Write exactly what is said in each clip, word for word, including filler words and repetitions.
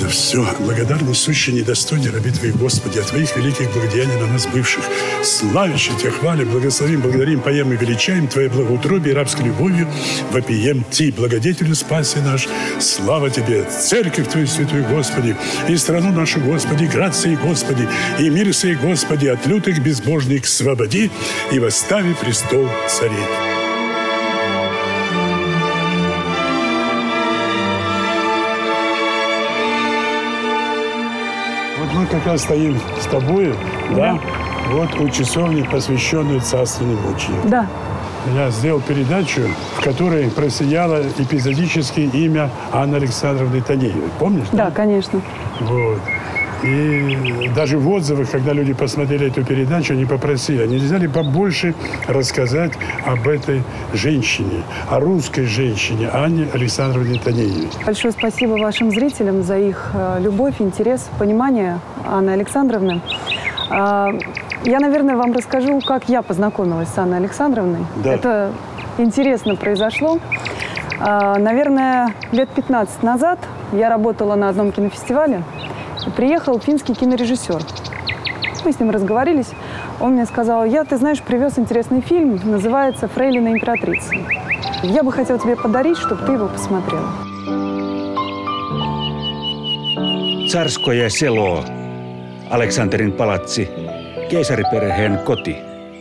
за все. Благодарны сущие недостойные рабы Твои, Господи, от Твоих великих благодеяний на нас бывших. Славящие Тебя, хвалим, благословим, благодарим, поем и величаем Твое благоутробие и рабской любовью вопием Ти, благодетелю спаси наш. Слава Тебе, церковь Твою святую, Господи, и страну нашу, Господи, град сей, Господи, и мир сей, Господи, от лютых безбожных свободи и восстави престол царей. Вот мы как раз стоим с тобой, да, да? Вот у часовни, посвященной царственной мучи. Да. Я сделал передачу, в которой просияло эпизодически имя Анны Александровны Танеевой. Помнишь? Да, да? конечно. Вот. И даже в отзывах, когда люди посмотрели эту передачу, они попросили, нельзя ли побольше рассказать об этой женщине, о русской женщине Анне Александровне Танеевой. Большое спасибо вашим зрителям за их любовь, интерес, понимание Анны Александровны. Я, наверное, вам расскажу, как я познакомилась с Анной Александровной. Да. Это интересно произошло. Наверное, лет пятнадцать назад я работала на одном кинофестивале. Приехал финский кинорежиссер. Мы с ним разговорились. Он мне сказал: я, ты знаешь, привез интересный фильм, называется «Фрейлина императрица». Я бы хотел тебе подарить, чтобы ты его посмотрел. Tsarskoje selo, Aleksanterin palatsi, keisariperheen koti.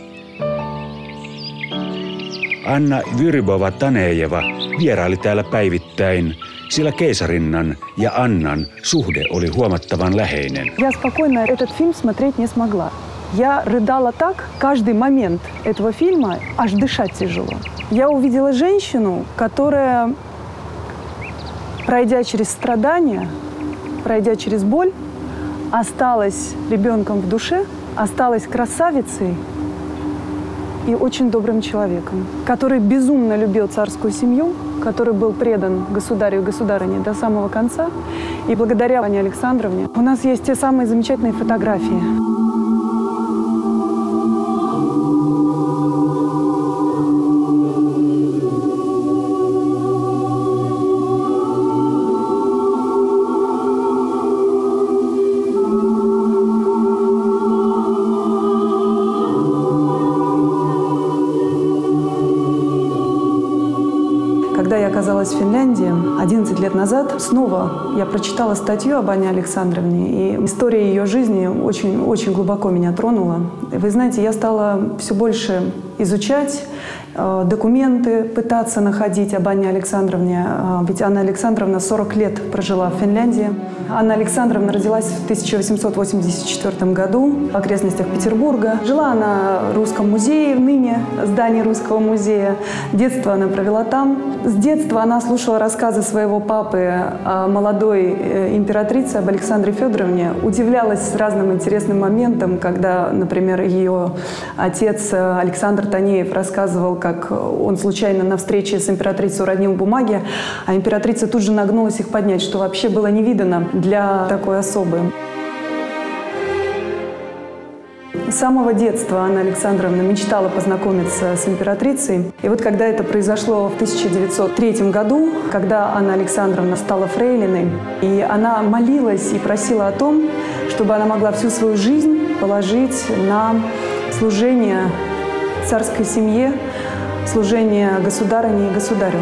Anna Vyrbova-Tanejeva vieraili täällä päivittäin, sillä keisarinnan ja Annan suhde oli huomattavan läheinen. Я спокойно этот фильм смотреть не смогла. Я рыдала так, каждый момент этого фильма аж дышать тяжело. Я увидела женщину, которая, пройдя через страдания, пройдя через боль, осталась ребенком в душе, осталась красавицей и очень добрым человеком, который безумно любил царскую семью, который был предан государю и государыне до самого конца. И благодаря Анне Александровне у нас есть те самые замечательные фотографии. Когда я оказалась в Финляндии одиннадцать лет назад, снова я прочитала статью об Анне Александровне, и история ее жизни очень, очень глубоко меня тронула. Вы знаете, я стала все больше изучать э, документы, пытаться находить об Анне Александровне. Э, ведь Анна Александровна сорок лет прожила в Финляндии. Анна Александровна родилась в тысяча восемьсот восемьдесят четвёртом году в окрестностях Петербурга. Жила она в Русском музее, ныне здании Русского музея. Детство она провела там. С детства она слушала рассказы своего папы о молодой императрице, об Александре Федоровне. Удивлялась разным интересным моментам, когда, например, ее отец Александр Танеев рассказывал, как он случайно на встрече с императрицей уронил бумаги, а императрица тут же нагнулась их поднять, что вообще было не видано для такой особы. С самого детства Анна Александровна мечтала познакомиться с императрицей. И вот когда это произошло в тысяча девятьсот третьем году, когда Анна Александровна стала фрейлиной, и она молилась и просила о том, чтобы она могла всю свою жизнь положить на служение царской семье, служение государыне и государю.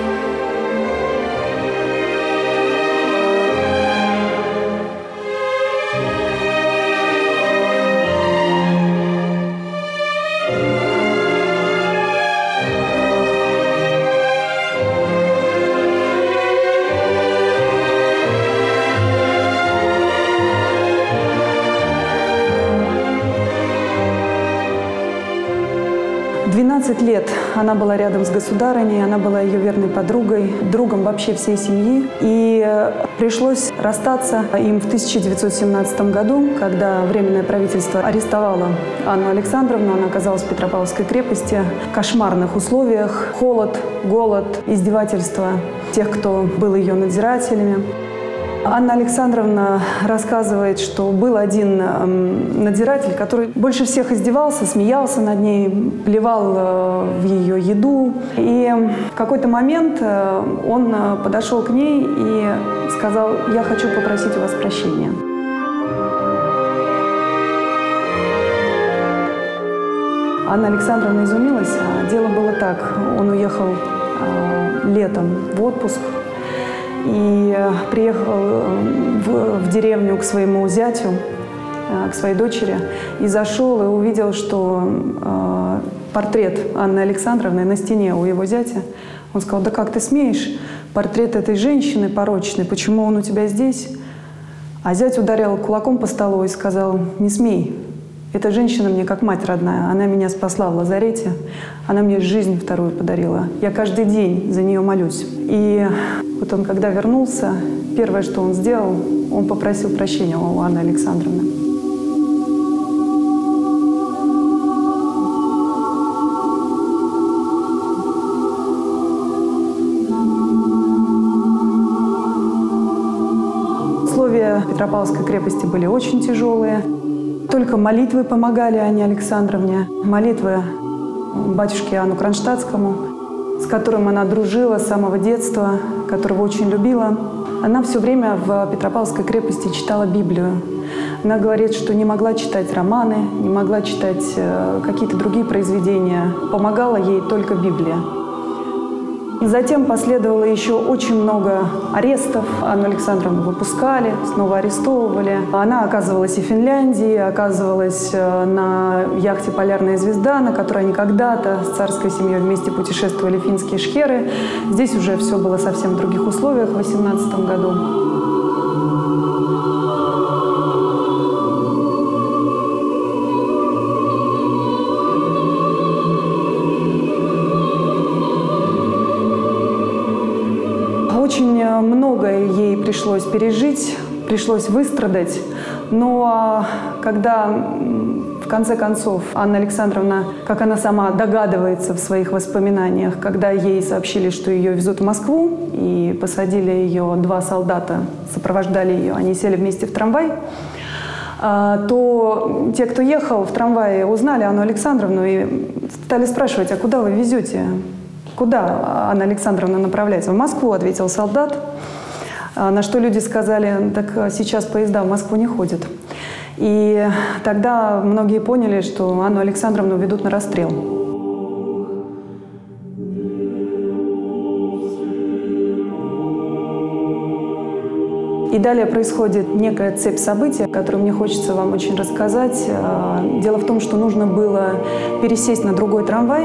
двенадцать лет она была рядом с государыней, она была ее верной подругой, другом вообще всей семьи. И пришлось расстаться им в тысяча девятьсот семнадцатом году, когда Временное правительство арестовало Анну Александровну. Она оказалась в Петропавловской крепости в кошмарных условиях. Холод, голод, издевательства тех, кто был ее надзирателями. Анна Александровна рассказывает, что был один э, надзиратель, который больше всех издевался, смеялся над ней, плевал э, в ее еду. И в какой-то момент э, он подошел к ней и сказал: «Я хочу попросить у вас прощения». Анна Александровна изумилась. А дело было так. Он уехал э, летом в отпуск и приехал в, в деревню к своему зятю, э, к своей дочери, и зашел и увидел, что э, портрет Анны Александровны на стене у его зятя. Он сказал: «Да как ты смеешь? Портрет этой женщины порочный, почему он у тебя здесь?» А зять ударил кулаком по столу и сказал: «Не смей. Эта женщина мне как мать родная. Она меня спасла в лазарете. Она мне жизнь вторую подарила. Я каждый день за нее молюсь». И вот он, когда вернулся, первое, что он сделал, он попросил прощения у Анны Александровны. Условия Петропавловской крепости были очень тяжелые. Только молитвы помогали Анне Александровне. Молитвы батюшке Иоанну Кронштадтскому, с которым она дружила с самого детства, которого очень любила. Она все время в Петропавловской крепости читала Библию. Она говорит, что не могла читать романы, не могла читать какие-то другие произведения. Помогала ей только Библия. Затем последовало еще очень много арестов. Анну Александровну выпускали, снова арестовывали. Она оказывалась и в Финляндии, оказывалась на яхте «Полярная звезда», на которой они когда-то с царской семьей вместе путешествовали в финские шхеры. Здесь уже все было совсем в других условиях в восемнадцатом году. Очень многое ей пришлось пережить, пришлось выстрадать. Но когда в конце концов Анна Александровна, как она сама догадывается в своих воспоминаниях, когда ей сообщили, что ее везут в Москву, и посадили ее, два солдата сопровождали ее, они сели вместе в трамвай, то те, кто ехал в трамвае, узнали Анну Александровну и стали спрашивать: «А куда вы везете? Куда Анна Александровна направляется?» «В Москву», — ответил солдат. На что люди сказали: «Так сейчас поезда в Москву не ходят». И тогда многие поняли, что Анну Александровну ведут на расстрел. И далее происходит некая цепь событий, которую мне хочется вам очень рассказать. Дело в том, что нужно было пересесть на другой трамвай.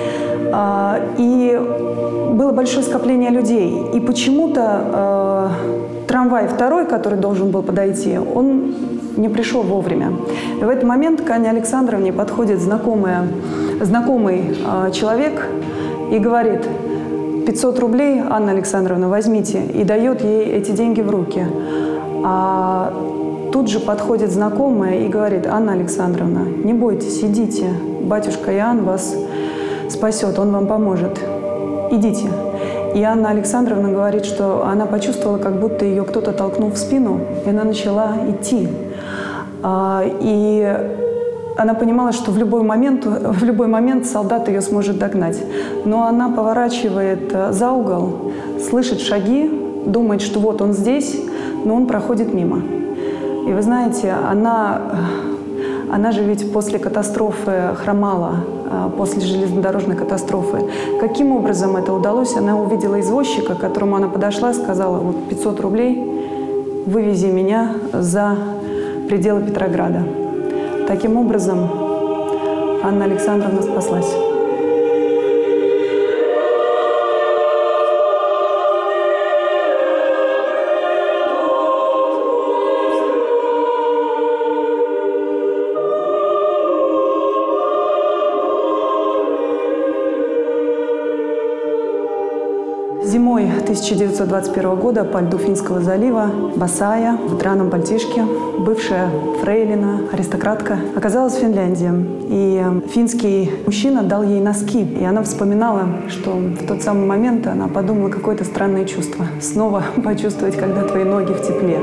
И было большое скопление людей. И почему-то э, трамвай второй, который должен был подойти, он не пришел вовремя. И в этот момент к Анне Александровне подходит знакомая, знакомый э, человек и говорит: пятьсот рублей, Анна Александровна, возьмите, и дает ей эти деньги в руки. А тут же подходит знакомая и говорит: Анна Александровна, не бойтесь, идите, батюшка Иоанн вас спасет, он вам поможет. Идите. И Анна Александровна говорит, что она почувствовала, как будто ее кто-то толкнул в спину, и она начала идти. И она понимала, что в любой момент, в любой момент солдат ее сможет догнать. Но она поворачивает за угол, слышит шаги, думает, что вот он здесь, но он проходит мимо. И вы знаете, она, она же ведь после катастрофы хромала, после железнодорожной катастрофы. Каким образом это удалось? Она увидела извозчика, к которому она подошла, сказала: вот пятьсот рублей, вывези меня за пределы Петрограда. Таким образом, Анна Александровна спаслась. Зимой тысяча тысяча девятьсот двадцать первого года по льду Финского залива, босая, в драном пальтишке, бывшая фрейлина, аристократка, оказалась в Финляндии. И финский мужчина дал ей носки. И она вспоминала, что в тот самый момент она подумала, какое-то странное чувство. Снова почувствовать, когда твои ноги в тепле.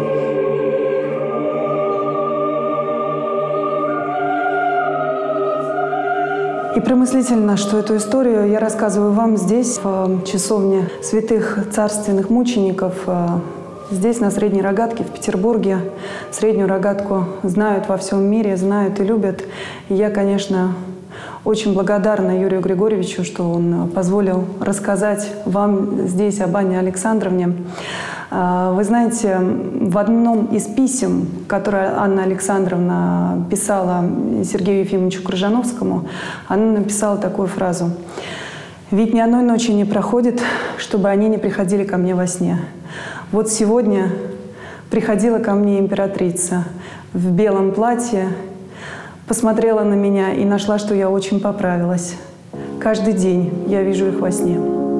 И промыслительно, что эту историю я рассказываю вам здесь, в часовне святых царственных мучеников, здесь, на Средней Рогатке, в Петербурге. Среднюю Рогатку знают во всем мире, знают и любят. И я, конечно, очень благодарна Юрию Григорьевичу, что он позволил рассказать вам здесь об Анне Александровне. Вы знаете, в одном из писем, которое Анна Александровна писала Сергею Ефимовичу Крыжановскому, она написала такую фразу: «Ведь ни одной ночи не проходит, чтобы они не приходили ко мне во сне. Вот сегодня приходила ко мне императрица в белом платье, посмотрела на меня и нашла, что я очень поправилась. Каждый день я вижу их во сне».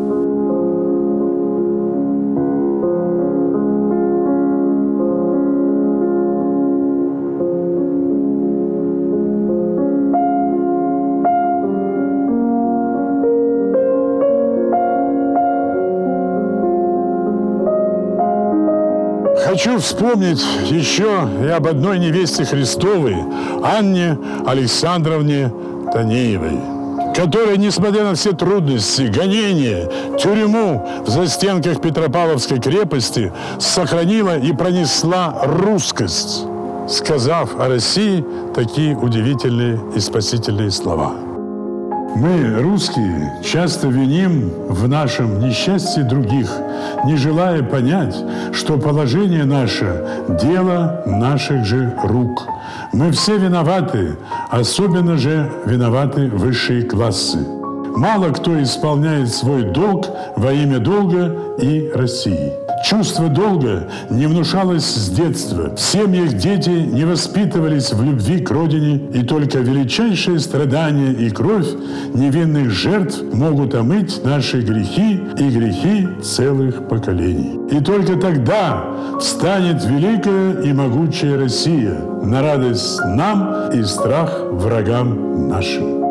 Хочу вспомнить еще и об одной невесте Христовой, Анне Александровне Танеевой, которая, несмотря на все трудности, гонения, тюрьму в застенках Петропавловской крепости, сохранила и пронесла русскость, сказав о России такие удивительные и спасительные слова. Мы, русские, часто виним в нашем несчастье других, не желая понять, что положение наше – дело наших же рук. Мы все виноваты, особенно же виноваты высшие классы. Мало кто исполняет свой долг во имя долга и России. Чувство долга не внушалось с детства. В семьях дети не воспитывались в любви к родине, и только величайшие страдания и кровь невинных жертв могут омыть наши грехи и грехи целых поколений. И только тогда встанет великая и могучая Россия на радость нам и страх врагам нашим.